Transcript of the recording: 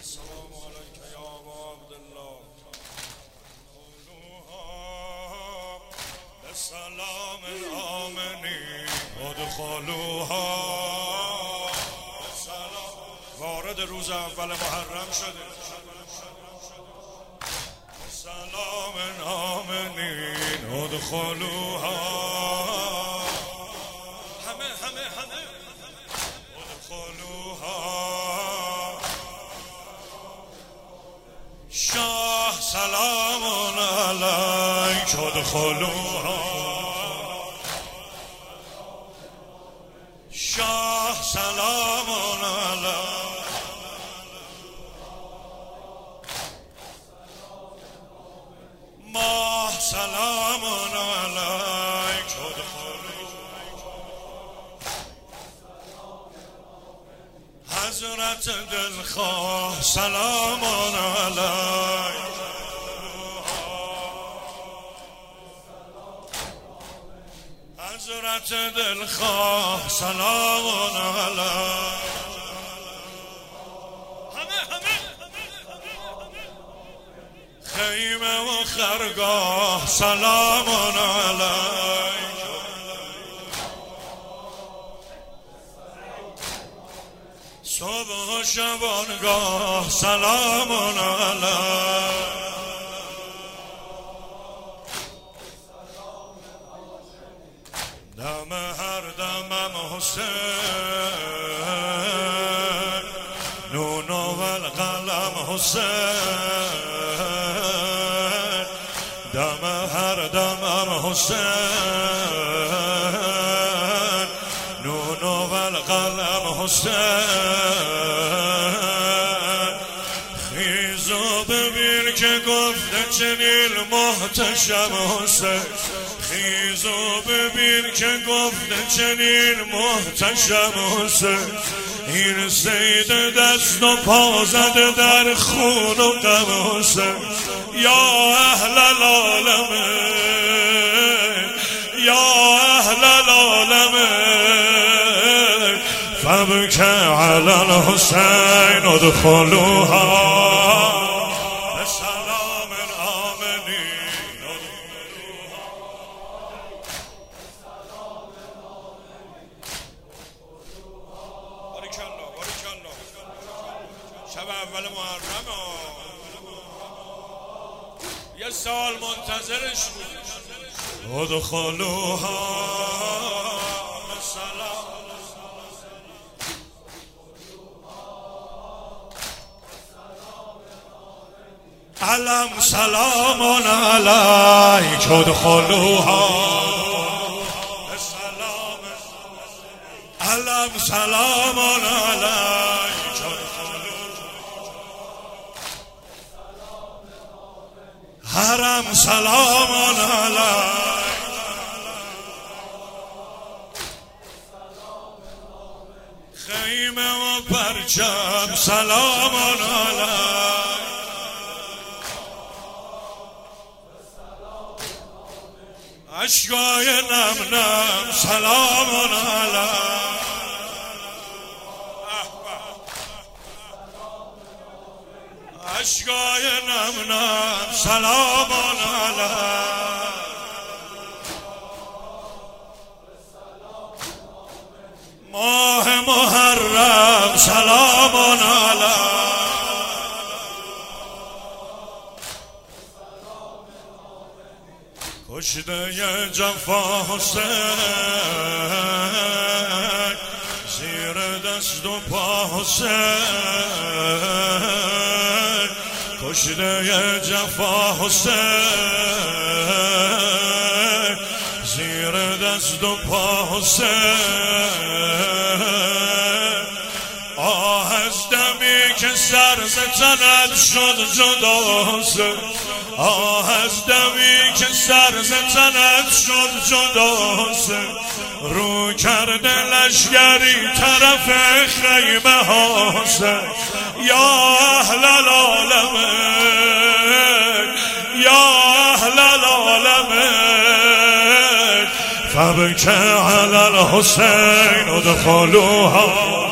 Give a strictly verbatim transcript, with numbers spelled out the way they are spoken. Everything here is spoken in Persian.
السلام عليك يا أبا عبد الله ادخلوها بسلام آمنين ادخلوها بسلام. وارد روز اول محرم شده بسلام آمنين ادخلوها همه همه همه ادخلوها. شاه سلام علیک ادخلوها. شاه سلام علیک. ماه سلام علیک ادخلوها. حضرت دلخواه سلام علیک. حضرت دلخواه سلام علیک. همه همه خیمه و خرگاه سلام علیک. صبح و شبانگاه سلام علیک. دم هر دمم حسین نون و القلم حسین. دم هر دمم حسین نون و القلم حسین. خیز و ببین که گفته چنین محتشم حسین. خیز و ببین که گفته چنین محتشم حسین. این سید دست و پا زده در خون و غم حسین. یا اهل العالمین یا اهل العالمین فبک علی الحسین ادخلوها بسلام آمنین. باریکالله باریکالله. شب اول محرم یه سال منتظرش بود. ادخلوها بسلام. علم سلام علیک ادخلوها بسلام. علم سلام علیک ادخلوها. حرم سلام علیک. خیمه و پرچم سلام علیک. اشکای نم نم سلام علیک. اشکای نم نم سلام علیک. ماه محرم سلام علیک. کشته جفا حسین زیر دست و پا حسین. کشته جفا حسین زیر دست و پا حسین. آه از دمی که سر ز تنت شد جدا حسین. آه از دمی که سر ز تنت شد جدا حسین. رو کرده لشگری طرف خیمه ها حسین. یا اهل العالمین یا اهل العالمین فبک علی الحسین ادخلوها